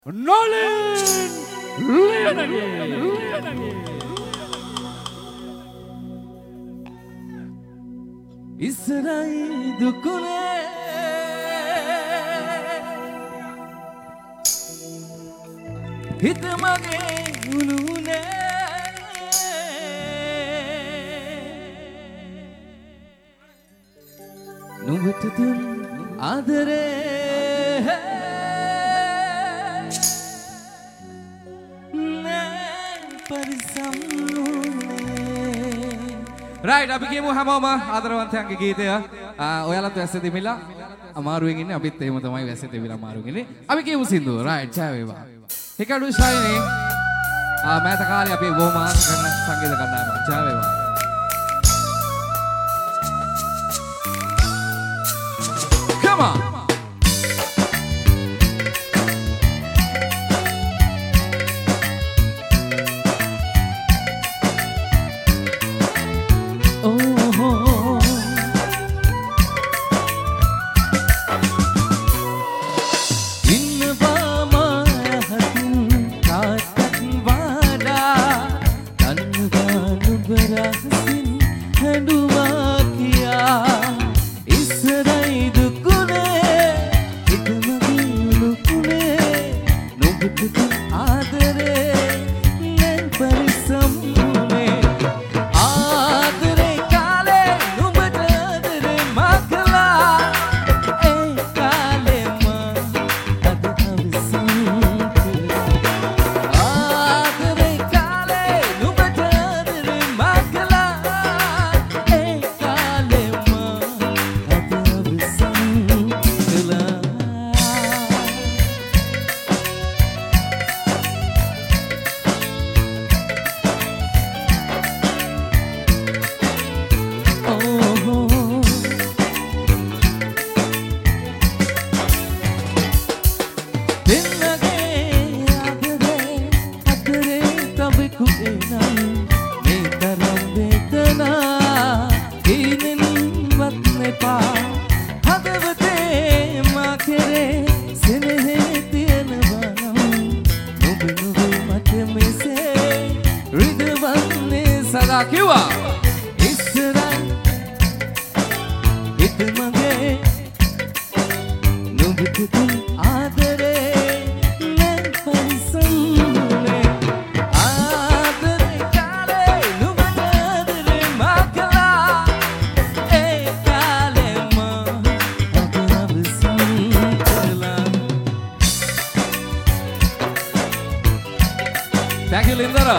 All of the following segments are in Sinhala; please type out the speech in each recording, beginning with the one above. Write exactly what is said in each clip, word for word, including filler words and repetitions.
Nolan Leonard. Israel dukune hit mage unune nubutu dun adare Right, අපි කියමු හැමෝම ආදරවන්තයන්ගේ ගීතය. ඔයාලත් වැස්සේ දෙමිලා අමාරුවෙන් ඉන්නේ. අපිත් එහෙම තමයි වැස්සේ දෙමිලා අමාරුවෙන් ඉන්නේ. අපි කියමු සින්දුව. Right, ජය වේවා. හිකඩු ශායිනේ. ආ මෑත කාලේ අපි බොහොම ආස කරන සංගීත කණ්ඩායමක්. ජය වේවා. Come on. Thank you, Lindara.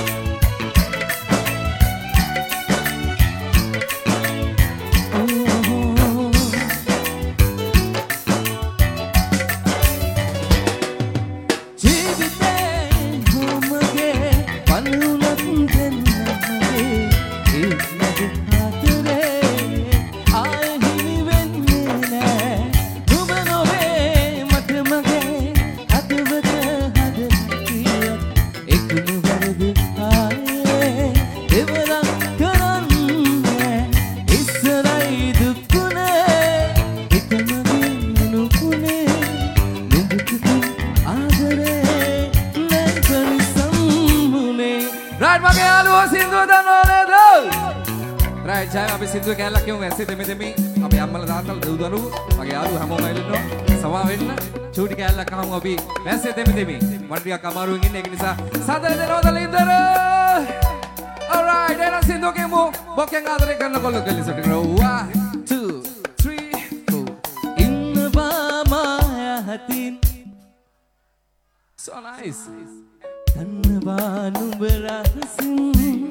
සින්දුව කැලලක් කියමු ඇස්සේ දෙමෙ දෙමි අපේ අම්මලා තාත්තලා දූ දරුවෝ මගේ යාළුවෝ හැමෝම ඇවිල්ලා සමා වෙන්න චූටි කැලලක් අහමු අපි ඇස්සේ දෙමෙ දෙමි මට ටිකක් අමාරුවෙන් ඉන්නේ ඒක නිසා සදර දෙනවද ලින්දර alright එහෙනම් සින්දුව කියමු බොකෙන් ආදරේ කරන කොල්ල කෙලිසට කරවුවා two three four ඉන්නවා මායහතින් so nice දන්නවා නුඹ රහසින්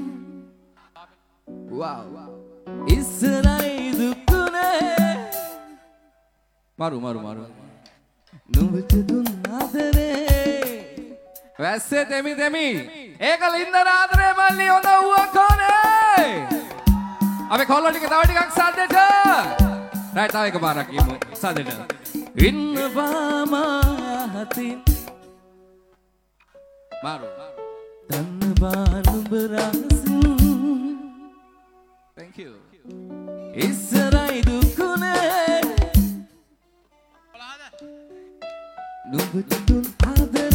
wow Israel dukune Maru maru maru Nubutu dun adare වැස්සේ දෙමි දෙමි ඒක ලින්දර ආදරේ මල්ලි හොඳ වුවා කොනේ අපි කොල්ලෝ ටික තව ටිකක් සද්දෙට රයිට් තව එකපාරක් කියමු සද්දෙට ඉන්නවා මාහතින් මාරු දන්නවා නුඹ රහසින් Thank you. Israel dukune නුඹට දුන් ආදරේ